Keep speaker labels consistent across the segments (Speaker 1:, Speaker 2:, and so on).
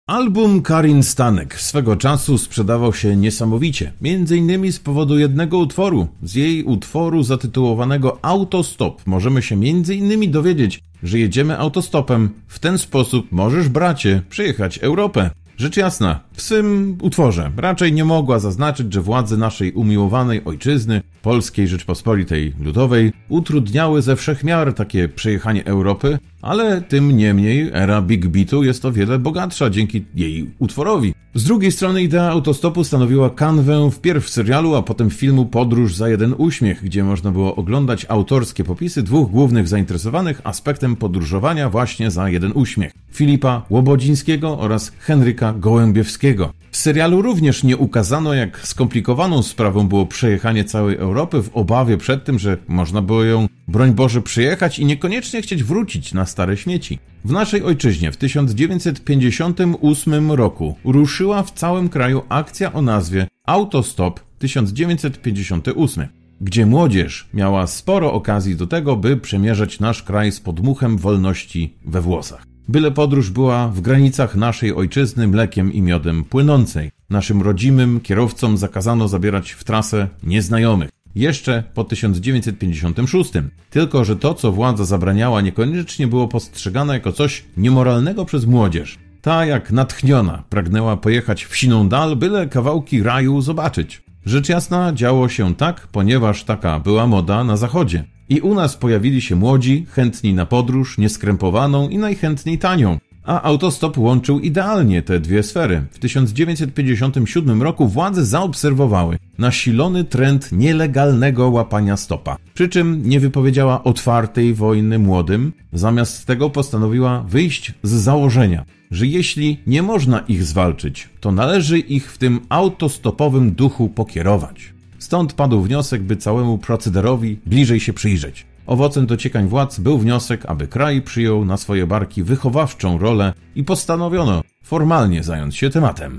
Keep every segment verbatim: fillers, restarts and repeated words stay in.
Speaker 1: Album Karin Stanek swego czasu sprzedawał się niesamowicie, między innymi z powodu jednego utworu. Z jej utworu zatytułowanego Autostop możemy się między innymi dowiedzieć, że jedziemy autostopem. W ten sposób możesz, bracie, przejechać Europę. Rzecz jasna, w swym utworze raczej nie mogła zaznaczyć, że władze naszej umiłowanej ojczyzny, Polskiej Rzeczpospolitej Ludowej, utrudniały ze wszech miar takie przejechanie Europy, ale tym niemniej era Big Beatu jest o wiele bogatsza dzięki jej utworowi. Z drugiej strony idea autostopu stanowiła kanwę wpierw serialu, a potem filmu Podróż za jeden uśmiech, gdzie można było oglądać autorskie popisy dwóch głównych zainteresowanych aspektem podróżowania właśnie za jeden uśmiech. Filipa Łobodzińskiego oraz Henryka Gołębiewskiego. W serialu również nie ukazano, jak skomplikowaną sprawą było przejechanie całej Europy w obawie przed tym, że można było ją, broń Boże, przejechać i niekoniecznie chcieć wrócić na stare śmieci. W naszej ojczyźnie w tysiąc dziewięćset pięćdziesiątym ósmym roku ruszyła w całym kraju akcja o nazwie Autostop tysiąc dziewięćset pięćdziesiąty ósmy, gdzie młodzież miała sporo okazji do tego, by przemierzać nasz kraj z podmuchem wolności we włosach. Byle podróż była w granicach naszej ojczyzny mlekiem i miodem płynącej. Naszym rodzimym kierowcom zakazano zabierać w trasę nieznajomych. Jeszcze po tysiąc dziewięćset pięćdziesiątym szóstym. Tylko że to, co władza zabraniała, niekoniecznie było postrzegane jako coś niemoralnego przez młodzież. Ta, jak natchniona, pragnęła pojechać w siną dal, byle kawałki raju zobaczyć. Rzecz jasna, działo się tak, ponieważ taka była moda na zachodzie. I u nas pojawili się młodzi, chętni na podróż, nieskrępowaną i najchętniej tanią. A autostop łączył idealnie te dwie sfery. W tysiąc dziewięćset pięćdziesiątym siódmym roku władze zaobserwowały nasilony trend nielegalnego łapania stopa. Przy czym nie wypowiedziała otwartej wojny młodym, zamiast tego postanowiła wyjść z założenia, że jeśli nie można ich zwalczyć, to należy ich w tym autostopowym duchu pokierować. Stąd padł wniosek, by całemu procederowi bliżej się przyjrzeć. Owocem dociekań władz był wniosek, aby kraj przyjął na swoje barki wychowawczą rolę i postanowiono formalnie zająć się tematem.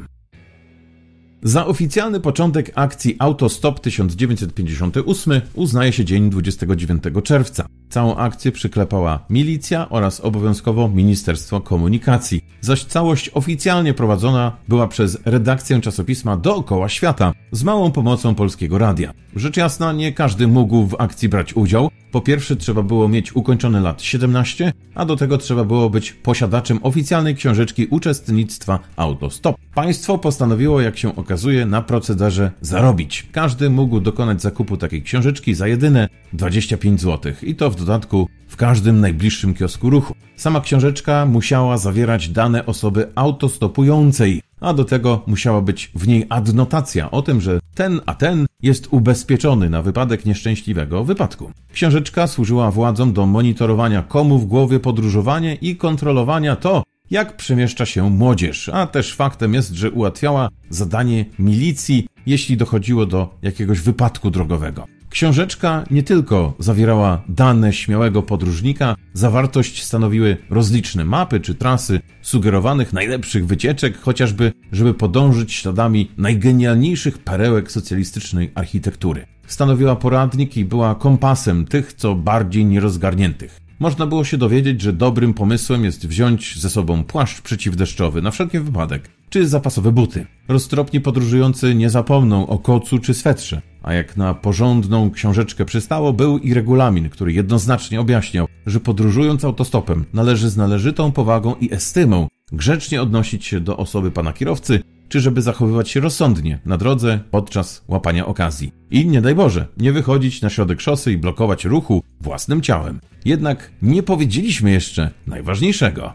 Speaker 1: Za oficjalny początek akcji Autostop tysiąc dziewięćset pięćdziesiąty ósmy uznaje się dzień dwudziestego dziewiątego czerwca. Całą akcję przyklepała milicja oraz obowiązkowo Ministerstwo Komunikacji, zaś całość oficjalnie prowadzona była przez redakcję czasopisma Dookoła Świata z małą pomocą Polskiego Radia. Rzecz jasna, nie każdy mógł w akcji brać udział. Po pierwsze, trzeba było mieć ukończone lat siedemnaście, a do tego trzeba było być posiadaczem oficjalnej książeczki uczestnictwa Autostop. Państwo postanowiło, jak się okazuje, na procederze zarobić. Każdy mógł dokonać zakupu takiej książeczki za jedyne dwadzieścia pięć złotych i to w dodatku w każdym najbliższym kiosku ruchu. Sama książeczka musiała zawierać dane osoby autostopującej, a do tego musiała być w niej adnotacja o tym, że ten a ten jest ubezpieczony na wypadek nieszczęśliwego wypadku. Książeczka służyła władzom do monitorowania, komu w głowie podróżowanie i kontrolowania to, jak przemieszcza się młodzież, a też faktem jest, że ułatwiała zadanie milicji, jeśli dochodziło do jakiegoś wypadku drogowego. Książeczka nie tylko zawierała dane śmiałego podróżnika, zawartość stanowiły rozliczne mapy czy trasy sugerowanych najlepszych wycieczek, chociażby żeby podążyć śladami najgenialniejszych perełek socjalistycznej architektury. Stanowiła poradnik i była kompasem tych, co bardziej nierozgarniętych. Można było się dowiedzieć, że dobrym pomysłem jest wziąć ze sobą płaszcz przeciwdeszczowy na wszelki wypadek, czy zapasowe buty. Roztropni podróżujący nie zapomną o kocu czy swetrze, a jak na porządną książeczkę przystało, był i regulamin, który jednoznacznie objaśniał, że podróżując autostopem należy z należytą powagą i estymą grzecznie odnosić się do osoby pana kierowcy, czy żeby zachowywać się rozsądnie na drodze podczas łapania okazji. I nie daj Boże, nie wychodzić na środek szosy i blokować ruchu własnym ciałem. Jednak nie powiedzieliśmy jeszcze najważniejszego.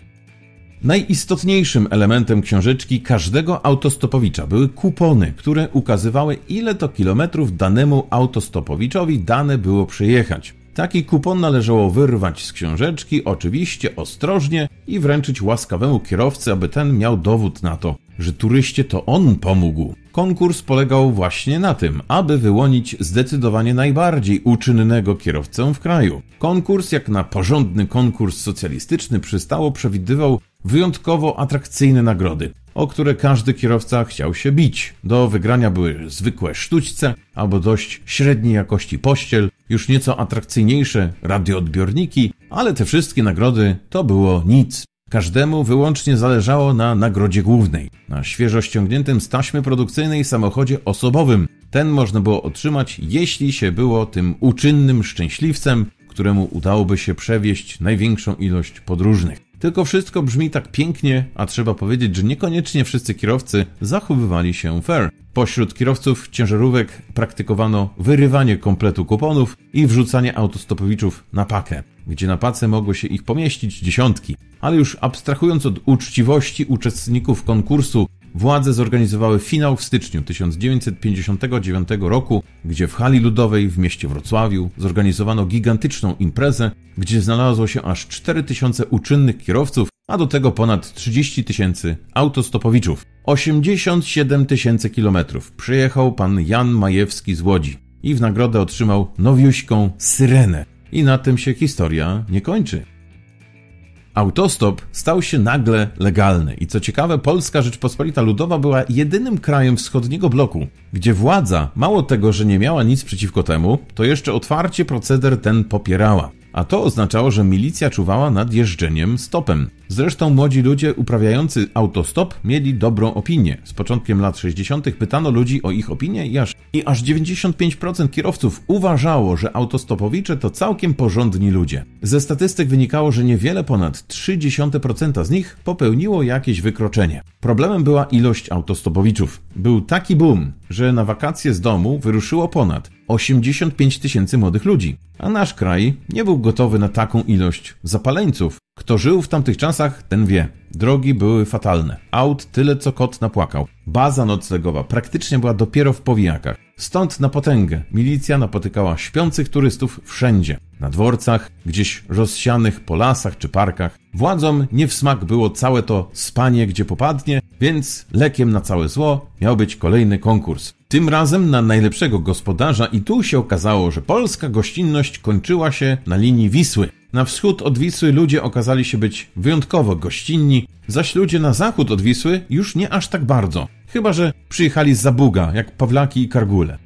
Speaker 1: Najistotniejszym elementem książeczki każdego autostopowicza były kupony, które ukazywały, ile to kilometrów danemu autostopowiczowi dane było przejechać. Taki kupon należało wyrwać z książeczki, oczywiście ostrożnie, i wręczyć łaskawemu kierowcy, aby ten miał dowód na to, że turyście to on pomógł. Konkurs polegał właśnie na tym, aby wyłonić zdecydowanie najbardziej uczynnego kierowcę w kraju. Konkurs, jak na porządny konkurs socjalistyczny przystało, przewidywał wyjątkowo atrakcyjne nagrody, o które każdy kierowca chciał się bić. Do wygrania były zwykłe sztućce albo dość średniej jakości pościel, już nieco atrakcyjniejsze radioodbiorniki, ale te wszystkie nagrody to było nic. Każdemu wyłącznie zależało na nagrodzie głównej, na świeżo ściągniętym z taśmy produkcyjnej samochodzie osobowym. Ten można było otrzymać, jeśli się było tym uczynnym szczęśliwcem, któremu udałoby się przewieźć największą ilość podróżnych. Tylko wszystko brzmi tak pięknie, a trzeba powiedzieć, że niekoniecznie wszyscy kierowcy zachowywali się fair. Pośród kierowców ciężarówek praktykowano wyrywanie kompletu kuponów i wrzucanie autostopowiczów na pakę, gdzie na pace mogło się ich pomieścić dziesiątki. Ale już abstrahując od uczciwości uczestników konkursu, władze zorganizowały finał w styczniu tysiąc dziewięćset pięćdziesiątego dziewiątego roku, gdzie w hali ludowej w mieście Wrocławiu zorganizowano gigantyczną imprezę, gdzie znalazło się aż cztery tysiące uczynnych kierowców, a do tego ponad trzydzieści tysięcy autostopowiczów. osiemdziesiąt siedem tysięcy kilometrów przejechał pan Jan Majewski z Łodzi i w nagrodę otrzymał nowiuśką Syrenę. I na tym się historia nie kończy. Autostop stał się nagle legalny i co ciekawe, Polska Rzeczpospolita Ludowa była jedynym krajem wschodniego bloku, gdzie władza mało tego, że nie miała nic przeciwko temu, to jeszcze otwarcie proceder ten popierała. A to oznaczało, że milicja czuwała nad jeżdżeniem stopem. Zresztą młodzi ludzie uprawiający autostop mieli dobrą opinię. Z początkiem lat sześćdziesiątych pytano ludzi o ich opinię i aż, i aż dziewięćdziesiąt pięć procent kierowców uważało, że autostopowicze to całkiem porządni ludzie. Ze statystyk wynikało, że niewiele ponad trzy dziesiąte procent z nich popełniło jakieś wykroczenie. Problemem była ilość autostopowiczów. Był taki boom, że na wakacje z domu wyruszyło ponad osiemdziesiąt pięć tysięcy młodych ludzi, a nasz kraj nie był gotowy na taką ilość zapaleńców. Kto żył w tamtych czasach, ten wie. Drogi były fatalne. Aut tyle, co kot napłakał. Baza noclegowa praktycznie była dopiero w powijakach. Stąd na potęgę milicja napotykała śpiących turystów wszędzie. Na dworcach, gdzieś rozsianych po lasach czy parkach. Władzom nie w smak było całe to spanie, gdzie popadnie, więc lekiem na całe zło miał być kolejny konkurs. Tym razem na najlepszego gospodarza i tu się okazało, że polska gościnność kończyła się na linii Wisły. Na wschód od Wisły ludzie okazali się być wyjątkowo gościnni, zaś ludzie na zachód od Wisły już nie aż tak bardzo. Chyba że przyjechali z Zabuga, jak Pawlaki i Kargule.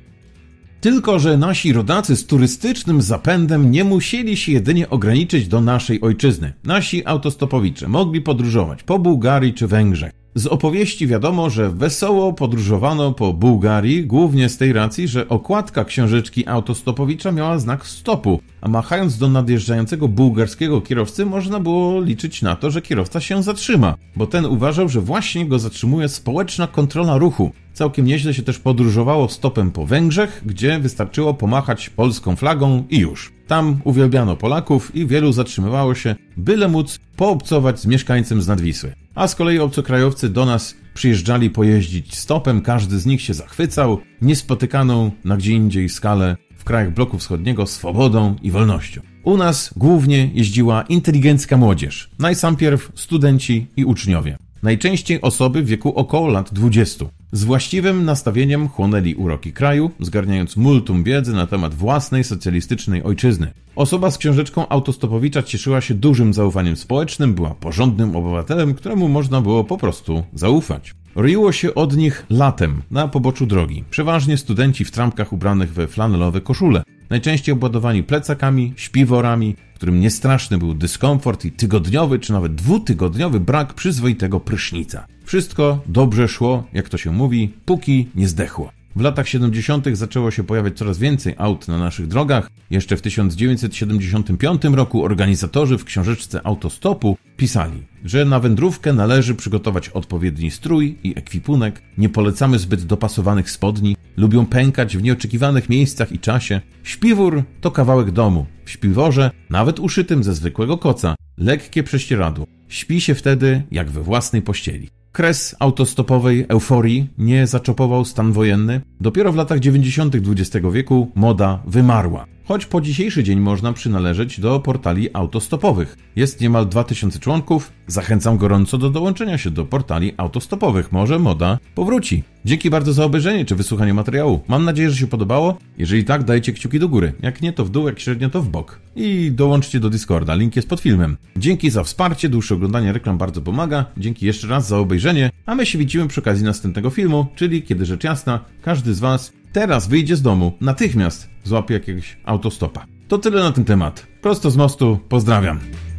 Speaker 1: Tylko że nasi rodacy z turystycznym zapędem nie musieli się jedynie ograniczyć do naszej ojczyzny. Nasi autostopowicze mogli podróżować po Bułgarii czy Węgrzech. Z opowieści wiadomo, że wesoło podróżowano po Bułgarii, głównie z tej racji, że okładka książeczki autostopowicza miała znak stopu, a machając do nadjeżdżającego bułgarskiego kierowcy można było liczyć na to, że kierowca się zatrzyma, bo ten uważał, że właśnie go zatrzymuje społeczna kontrola ruchu. Całkiem nieźle się też podróżowało stopem po Węgrzech, gdzie wystarczyło pomachać polską flagą i już. Tam uwielbiano Polaków i wielu zatrzymywało się, byle móc poobcować z mieszkańcem z Nadwisły. A z kolei obcokrajowcy do nas przyjeżdżali pojeździć stopem, każdy z nich się zachwycał niespotykaną na gdzie indziej skalę w krajach bloku wschodniego swobodą i wolnością. U nas głównie jeździła inteligencka młodzież, najsampierw studenci i uczniowie. Najczęściej osoby w wieku około lat dwudziestu. Z właściwym nastawieniem chłonęli uroki kraju, zgarniając multum wiedzy na temat własnej socjalistycznej ojczyzny. Osoba z książeczką autostopowicza cieszyła się dużym zaufaniem społecznym, była porządnym obywatelem, któremu można było po prostu zaufać. Roiło się od nich latem na poboczu drogi. Przeważnie studenci w trampkach ubranych we flanelowe koszule. Najczęściej obładowani plecakami, śpiworami, którym niestraszny był dyskomfort i tygodniowy czy nawet dwutygodniowy brak przyzwoitego prysznica. Wszystko dobrze szło, jak to się mówi, póki nie zdechło. W latach siedemdziesiątych zaczęło się pojawiać coraz więcej aut na naszych drogach. Jeszcze w tysiąc dziewięćset siedemdziesiątym piątym roku organizatorzy w książeczce Autostopu pisali, że na wędrówkę należy przygotować odpowiedni strój i ekwipunek, nie polecamy zbyt dopasowanych spodni, lubią pękać w nieoczekiwanych miejscach i czasie. Śpiwór to kawałek domu. W śpiworze, nawet uszytym ze zwykłego koca, lekkie prześcieradło. Śpi się wtedy jak we własnej pościeli. Kres autostopowej euforii nie zaczopował stan wojenny. Dopiero w latach dziewięćdziesiątych dwudziestego wieku moda wymarła. Choć po dzisiejszy dzień można przynależeć do portali autostopowych. Jest niemal dwa tysiące członków. Zachęcam gorąco do dołączenia się do portali autostopowych. Może moda powróci. Dzięki bardzo za obejrzenie czy wysłuchanie materiału. Mam nadzieję, że się podobało. Jeżeli tak, dajcie kciuki do góry. Jak nie, to w dół, jak średnio, to w bok. I dołączcie do Discorda. Link jest pod filmem. Dzięki za wsparcie. Dłuższe oglądanie reklam bardzo pomaga. Dzięki jeszcze raz za obejrzenie. A my się widzimy przy okazji następnego filmu, czyli kiedy rzecz jasna, każdy z Was teraz wyjdzie z domu, natychmiast złapie jakiegoś autostopa. To tyle na ten temat. Prosto z mostu, pozdrawiam.